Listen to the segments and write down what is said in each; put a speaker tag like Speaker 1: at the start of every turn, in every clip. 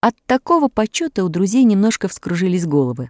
Speaker 1: От такого почета у друзей немножко вскружились головы.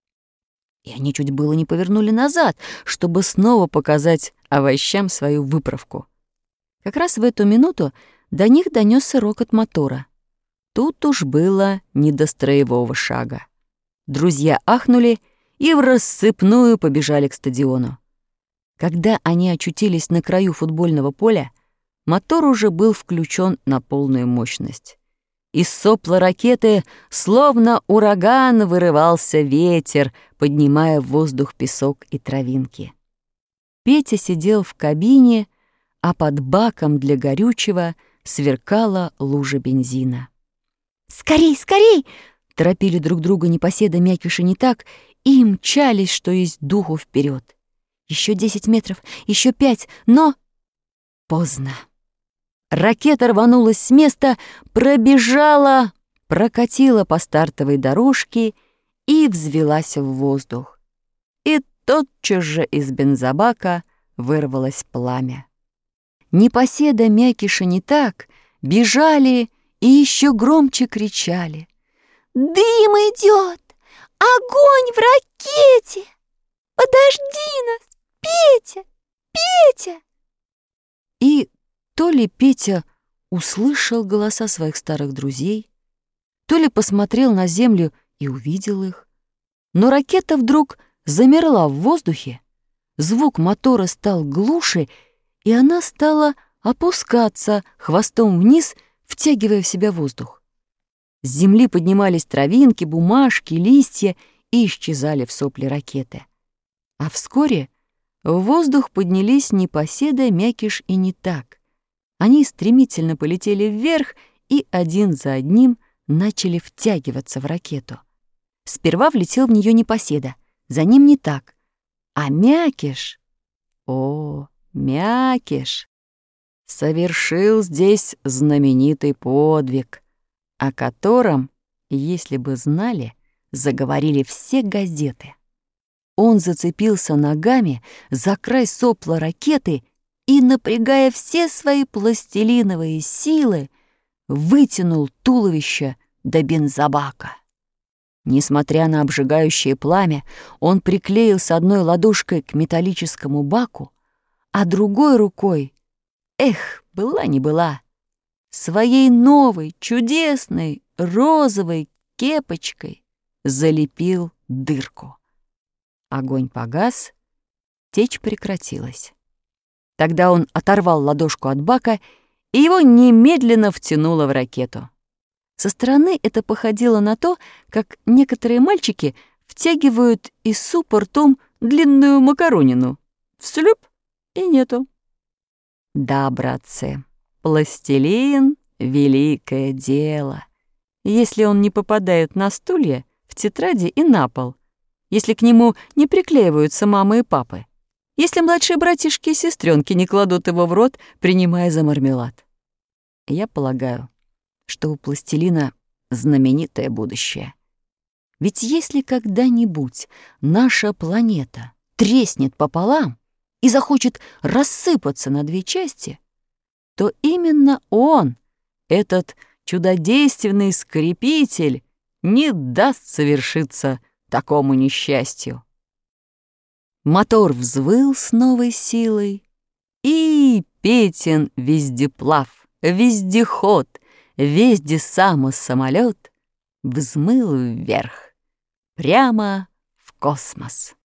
Speaker 1: И они чуть было не повернули назад, чтобы снова показать овощам свою выправку. Как раз в эту минуту до них донёсся рокот мотора. Тут уж было не до строевого шага. Друзья ахнули и врассыпную побежали к стадиону. Когда они очутились на краю футбольного поля, мотор уже был включен на полную мощность. Из сопла ракеты, словно ураган, вырывался ветер, поднимая в воздух песок и травинки. Петя сидел в кабине, а под баком для горючего сверкала лужа бензина. «Скорей, скорей!» — торопили друг друга непоседа Мякиш и Нетак и мчались, что есть духу, вперед. Еще 10 метров, еще 5, но... Поздно. Ракета рванулась с места, пробежала, прокатила по стартовой дорожке и взвелась в воздух. И тотчас же из бензобака вырвалось пламя. Непоседа Мякиш и Нетак бежали и еще громче кричали: «Дым идет! Огонь в ракете! Подожди нас, Петя! Петя!» И то ли Петя услышал голоса своих старых друзей, то ли посмотрел на землю и увидел их. Но ракета вдруг замерла в воздухе, звук мотора стал глуше, и она стала опускаться хвостом вниз, втягивая в себя воздух. С земли поднимались травинки, бумажки, листья и исчезали в сопле ракеты. А вскоре в воздух поднялись непоседа Мякиш и Нетак. Они стремительно полетели вверх и один за одним начали втягиваться в ракету. Сперва влетел в нее непоседа, за ним Нетак, а Мякиш... О, Мякиш совершил здесь знаменитый подвиг, о котором, если бы знали, заговорили все газеты. Он зацепился ногами за край сопла ракеты и, напрягая все свои пластилиновые силы, вытянул туловище до бензобака. Несмотря на обжигающее пламя, он приклеился одной ладошкой к металлическому баку, а другой рукой, была не была, своей новой, чудесной, розовой кепочкой залепил дырку. Огонь погас, течь прекратилась. Тогда он оторвал ладошку от бака, и его немедленно втянуло в ракету. Со стороны это походило на то, как некоторые мальчики втягивают из супа ртом длинную макаронину. Вслюп и нету. Да, братцы, пластилин — великое дело. Если он не попадает на стулья, в тетради и на пол, если к нему не приклеиваются мамы и папы, если младшие братишки и сестренки не кладут его в рот, принимая за мармелад. Я полагаю, что у пластилина знаменитое будущее. Ведь если когда-нибудь наша планета треснет пополам и захочет рассыпаться на две части, то именно он, этот чудодейственный скрепитель, не даст совершиться такому несчастью. Мотор взвыл с новой силой, и Петин вездеплав, вездеход, вездесамос-самолёт взмыл вверх, прямо в космос.